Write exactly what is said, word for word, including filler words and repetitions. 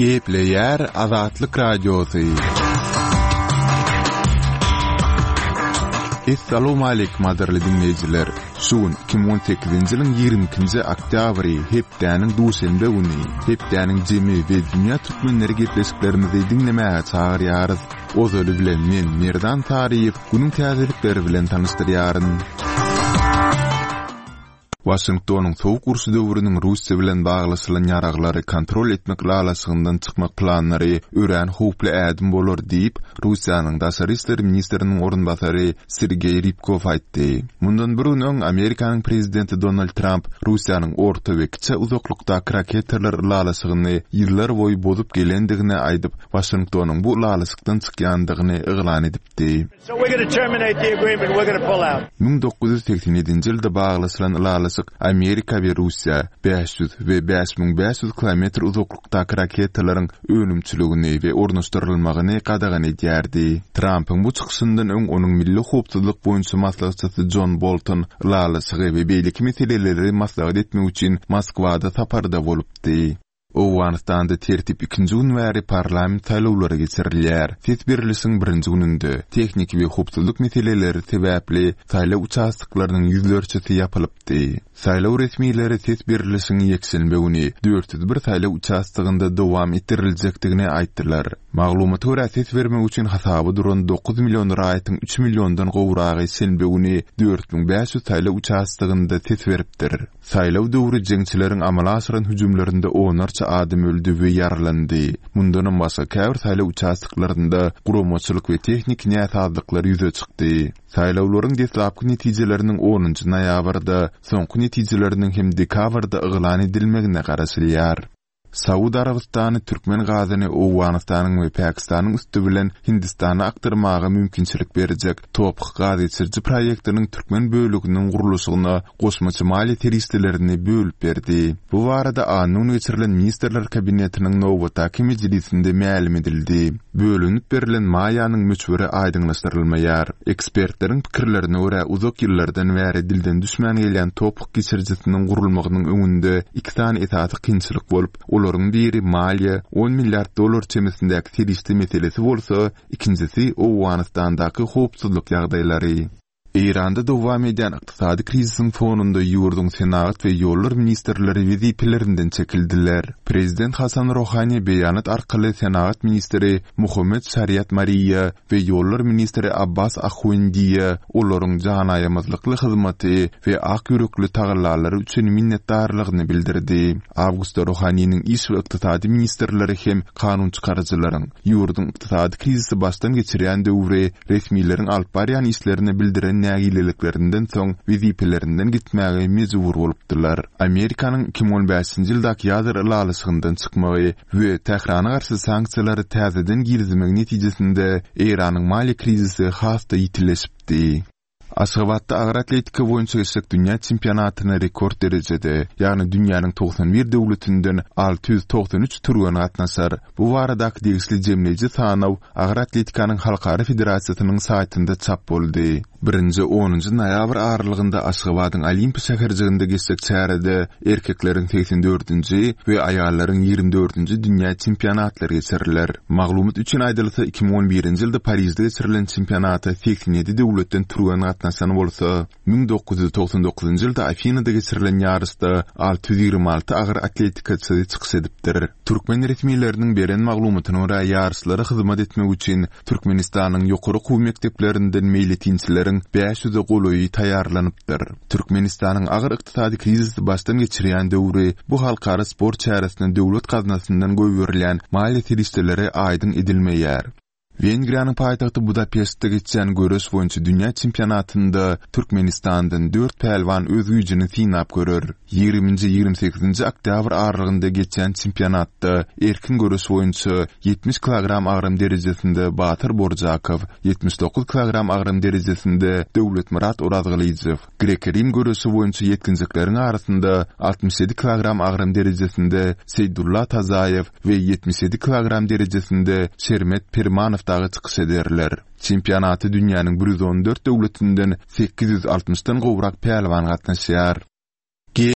Gepleyer Azatlyk Radiosu. Assalamu alaykum aderli dinleyijiler. Şuun iki bin on sekizinji ýylyň ýigrimiki oktýabry hepdäniň duşanbe güni, hepdäniň jemi we dünýä türkmenleri getleşiklerimizi dinlemäge çagyrýarys. Ozaly bilen men Merdan Taryýew günüň täzelikleri bilen tanışdyrýaryn. Washingtonyň sowuk urşy döwrüniň Russiýa bilen baglyşylan ýaraglary kontrol etmek lalasygyndan çykmak planlary ören howply ädim bolar diýip Russiýanyň daşary işler ministriniň orunbasary Sergey Rybkov aýtdy. Mundan bir gün öň Amerikanyň prezidenti Donald Trump Russiýanyň orta we kiçe uzaklykdaky raketler lalasygyny ýyllar boýy bozup gelendigine aýdyp Washingtonyň bu lalasykdan çykýandygyny eglan edipdi. So we're going to terminate the agreement, we're going to pull out. bin dokuz yüz seksen ýedinji ýylda baglyşylan lalasyk Amerika we Russiýa beş yüz we beş bin beş yüz kilometr uzaklykdaky raketlaryň önümçiligini we ornaşdyrylmagyny qadagan edýärdi. Trumpyň bu çykyşyndan öň onuň milli howpsuzlyk boýunça maslahatçysy John Bolton lalasygy we beýlik meseleleri maslahat etmek üçin Moskwada saparda bolupdy. Owganistanda tertip ikinji gün bäri parlament saýlawlary geçirilýär. Tedbirlisiň birinji gününde teknik we howpsuzlyk meseleleri sebäpli saýlaw uçaşdyklarynyň ýüzlerçesi ýapylypdy. Saýlaw resmiýetleri tedbirlisiň ýekşenbe güni dört yüz bir saýlaw uçaşdygynda dowam ettiriljekdigini aýtdylar. Maglumat görä ses bermek üçin hasaby duran dokuz million raýatyň üç milliondan gowragy şenbe güni dört bin beş yüz saýlaw uçaşdygynda ses beripdir. Saýlaw döwri jeňçileriň amala asyran hüjümlerinde onarça adam öldü we ýaralandy. Mundan başga käbir saýlaw uçaşdyklarynda guramaçylyk we tehnik näsazlyklary ýüze çykdy. Saýlawlaryň deslapky netijeleriniň onunji noýabrda, soňky netijeleriniň hem dekabrda eglan edilmegine garaşylýar. Saudi Arabistany Türkmen gazyny Owganistanyň we Pakistanyň üstü bilen Hindistana aktyrmaga mümkinçilik berjek topuk gazy geçirji proýektiniň Türkmen bölüginiň guruluşyna goşmaçy maliýe teristlerini bölüp berdi. Bu barada anyň geçirilen ministrler kabinetiniň nowatky mejlisinde ma'lum edildi. Bölünip berilen maýanyň müçberi aýdyňlaşdyrylmaýar. Ekspertleriň pikirlerine görä uzak ýyllardan bäri dilden düşmän gelýän topuk geçirjisiniň gurulmagynyň öňünde iki tane esasy kynçylyk bolup, olaryň biri maliýe on milliard dollar çemesindäki teriste meselesi bolsa, ikincisi Owganistandaky howpsuzlyk ýagdaýlary. İranda dowam eden iqtisadi krizisiň fonunda ýurdun senat we ýollar ministrleri wezipelerinden çekildiler. Prezident Hasan Rohani beýanat arkaly senat ministri Muhammed Şariat Mariya we ýollar ministri Abbas Ahwendiýe olaryň janaýamazlykly hyzmaty we ak ýürekli tagallalary üçin minnetdarlygyny bildirdi. Awgustda Rohaniň iş we iqtisadi ministrleri hem kanun çykarjylaryň ýurdun iqtisadi krizisi başdan geçirýän döwre resmiýlerin alyp barýan işlerini bildiren nägileliklerinden soň wezipelerinden gitmäge mejbur bolupdylar. Amerikanyň iki bin on beşinji ýyldaky ýazyr lalasygyndan çykmagy we Tehrana garşy sanksiýalary täzeden girizmek netijesinde Iranyň maliýe krizisi hasta ýitileşipdi. Aşgabatda agyr atletika boýunça geçek dünýä çempionatyna rekord derejede, ýagny dünýäniň doksan bir döwletinden alty yüz doksan üç türgen gatnaşar. Bu baradaky degisli jemleji sanaw agyr atletikanyň halkara federasiýasynyň saýtynda çap boldy. birinji onunji noýabr aralygynda Aşgabatyň Olimpiya şäherjiginde geçek çärede erkekleriň seksen dördünji we aýallaryň ýigirme dördünji dünýä çempionatlary geçiriler. Maglumat üçin aýdylsa iki bin on birinji ýylda Parisde geçirilen çempionata seksen ýedi döwletden türgen gatnaşan bolsa, bin dokuz yüz toksan dokuzunji ýylda Afinada geçirilen ýarysda alty yüz ýigirme alty agyr atletikaçy çykyş edipdir. Türkmen resmiýetleriniň beren maglumatyna görä ýaryslara hyzmat etmek üçin Türkmenistanyň ýokary okuw mekteplerinden meýletinçiler beş yüz goloy taýarlanypdyr. Türkmenistanyň agyr iqtisadi krizisi başdan geçirýän döwri bu halkara sport çäresinde döwlet gaznasyndan göwürilýän maliýe teristleri aýdyn edilmeýär. Wengriýanyň paýtagty Budapestde geçen görüş boýunça dünýä çempionatynda Türkmenistandan dört pelwan öz güýjini synap görür. ýigriminji ýigirme sekizinji oktyabr aralygynda geçen çempionatda erkin görüş boýunça yetmiş kilogram agram derejesinde Batyr Borjakow, yetmiş dokuz kilogram agram derejesinde Döwletmurat Urazgalyjew, grek-rim görüşi boýunça ýetkinjikleriň arasynda altmış ýedi kilogram agram derejesinde Seýdulla Tazaýew we yetmiş ýedi kilogram derejesinde Şermet Pirmanow dagy çykyş ederler. Çempionaty dünýäniň bir yüz on dört döwletinden sekiz yüz altmışdan gowrak pelwan gatnaşýar.